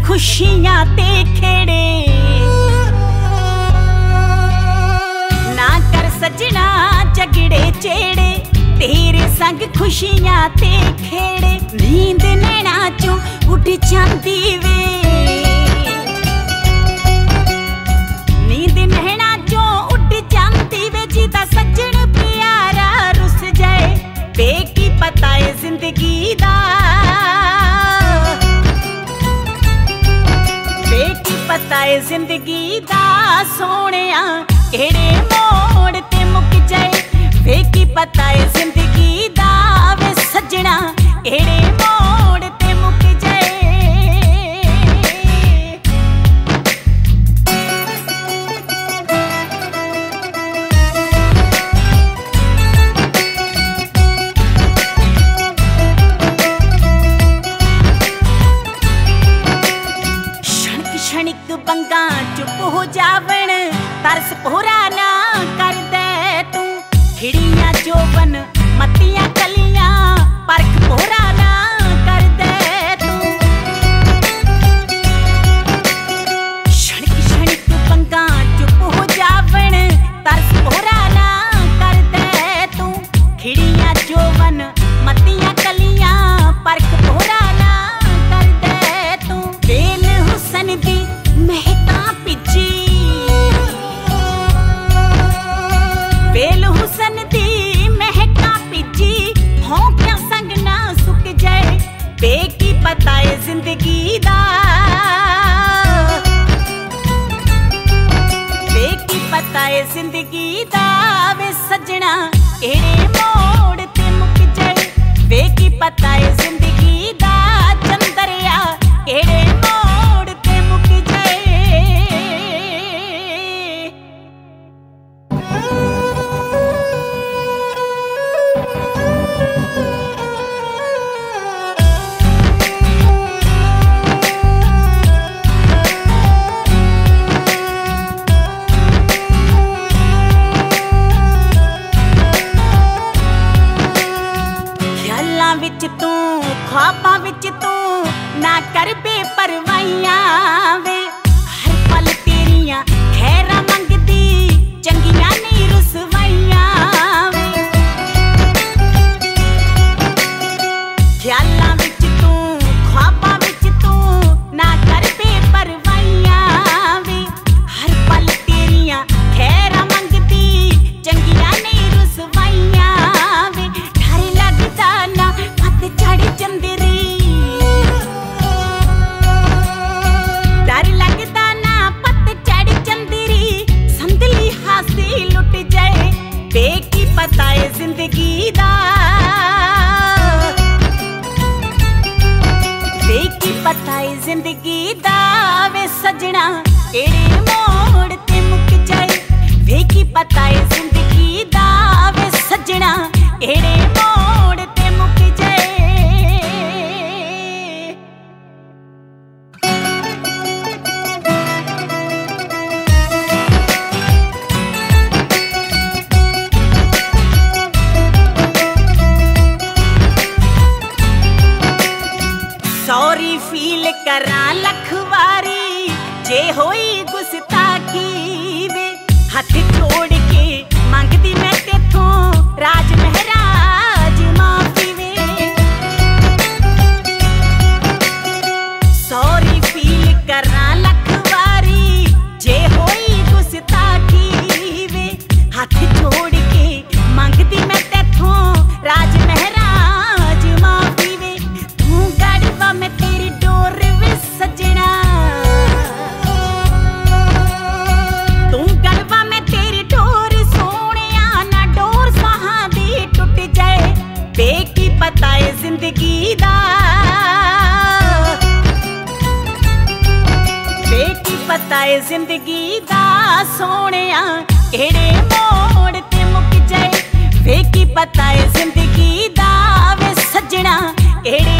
खुशियां ते खेड़े। ना कर सजना झगड़े चेड़े, तेरे संग खुशियां ते खेड़े। नींद नैना चों उड़ जांदी वे, नींद नैना चों उड़ जांदी वे। जिदा सजन प्यारा रुस जाए, बेकी पता है जिंदगी दा, बेकी पता है जिंदगी दा। सोहणिया केड़े मोड़ ते मुक जाए, बेकी पता है जिंदगी दा। वे सजना केड़े मोड़ ते मुक जाए। क्षणिक बंगा चुप हो जावण, तरस पोरा ना कर दे तू। खिड़ियां जोबन मतियां कलियां, परख पोरा ना कर दे तू। क्षणिक बंगा चुप हो जावण, तरस पोरा ना कर दे तू। खिड़ियां जोबन मतियां कलियां, परख पोरा ना कर दे तू। बेल हुसन दी महका पिची, बेल हुसन दी महका पिची। भौंकिया संग ना सुक जाए, बेकी पता है जिंदगी दा, बेकी पता है जिंदगी दा। वे सजना केड़े मोड़ ते मुक जाए, बेकी पता है जिंदगी दा। चंदरिया केड़े मोड़ ते मुक जाए। ख्यालां विच तू, ख्वाबां विच तू, ना कर बेपरवाहियां वे। हर पल तेरियां खैरां मंगदी, चंगियां नी रुसवाइयां वे। ख्यालां विच तू, ख्वाबां विच तू, ना कर बेपरवाहियां वे। हर पल तेरियां खैरां मंगदी, चंगियां नी रुसवाइयां वे। डर लगदा ना पत चढ़ चंदरी, डर लगदा ना पत चढ़ चंदरी। संदली हासी लुट जाए, बेकी पता है जिंदगी दा, बेकी पता है जिंदगी दा। वे सजना केड़े मोड़ ते मुक जाए, बेकी पता है जिंदगी दा। वे सजना केड़े मोड़ ते मुक जाए। सॉरी फील करा लख वारी, जे होई गुस्ताखी वे। हथ जोड़ के मंगदी मैं तेथों, राज महराज माफी वे। सॉरी फील करा लख वारी, जे होई गुस्ताखी वे। हाथ जोड़ के मंगदी मैं तेथों, राज महराज माफी वे। तू गड़वा मैं तेरी डोर वे सजना, तू गड़वा मैं तेरी डोर। सोहणिया ना डोर साहां दी टुट जाए, बेकी पता है जिंदगी दा, बेकी पता है जिंदगी दा। सोहणिया केड़े मोड़ ते मुक जाए, बेकी पता है जिंदगी दा। वे सजना केड़े